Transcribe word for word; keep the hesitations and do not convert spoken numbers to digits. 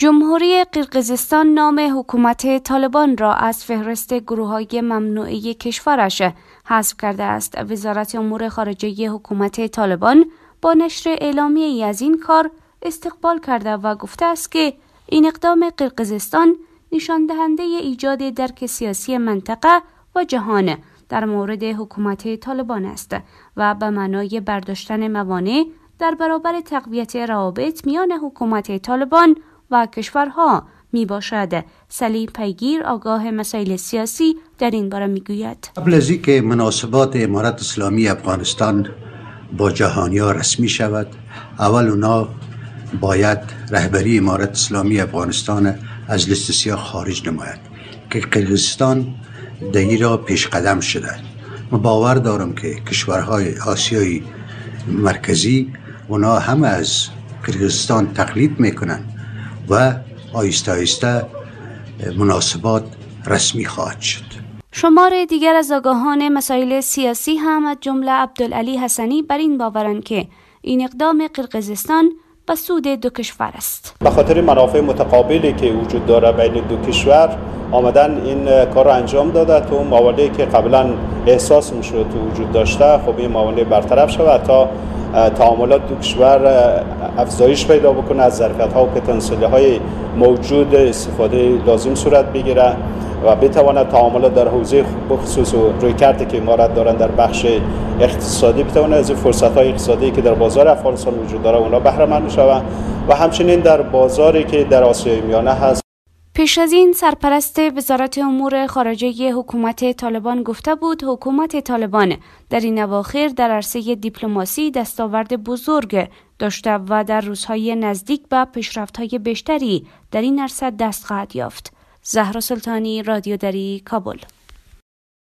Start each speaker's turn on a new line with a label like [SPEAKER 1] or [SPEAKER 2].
[SPEAKER 1] جمهوری قرقیزستان نام حکومت طالبان را از فهرست گروه‌های ممنوعه کشورش حذف کرده است. وزارت امور خارجه حکومت طالبان با نشر اعلامیه‌ای از این کار استقبال کرده و گفته است که این اقدام قرقیزستان نشان دهنده ایجاد درک سیاسی منطقه و جهان در مورد حکومت طالبان است و به معنای برداشتن موانع در برابر تقویت روابط میان حکومت طالبان و کشورها می باشد. سلیم پیگیر آگاه مسائل سیاسی در این باره می گوید.
[SPEAKER 2] قبل از اینکه مناسبات امارت اسلامی افغانستان با جهانی‌ها رسمی شود، اول اونا باید رهبری امارت اسلامی افغانستان از لیست سیاه خارج نماید که قرقیزستان در این را پیش قدم شده. من باور دارم که کشورهای آسیای مرکزی اونا هم از قرقیزستان تقلید میکنن و آهسته آهسته مناسبات رسمی خواهد شد.
[SPEAKER 1] شمار دیگر از آگاهان مسائل سیاسی هم از جمله عبدالعلی حسنی بر این باورند که این اقدام قرقیزستان به سود دو کشور است.
[SPEAKER 3] به خاطر منافع متقابلی که وجود داره بین دو کشور آمدن این کار را انجام داده. تو موانعی که قبلا احساس میشد تو وجود داشته، خب این موانع برطرف شود تا تعاملات دو کشور افزایش پیدا بکنه، از ظرفیت‌ها و پتانسیل‌های موجود استفاده لازم صورت بگیره و بتواند تعاملات در حوزه بخصوص و رویکردی که امارات دارن در بخش اقتصادی بتواند از فرصت‌های اقتصادی که در بازار افغانستان وجود داره اونا بهره مند بشوند و همچنین در بازاری که در آسیای میانه هست.
[SPEAKER 1] پیش از این سرپرست وزارت امور خارجه حکومت طالبان گفته بود حکومت طالبان در این اواخر در عرصه دیپلماسی دستاورد بزرگ داشته و در روزهای نزدیک به پیشرفت‌های بیشتری در این عرصه دست خواهد یافت. زهرا سلطانی، رادیو دری، کابل.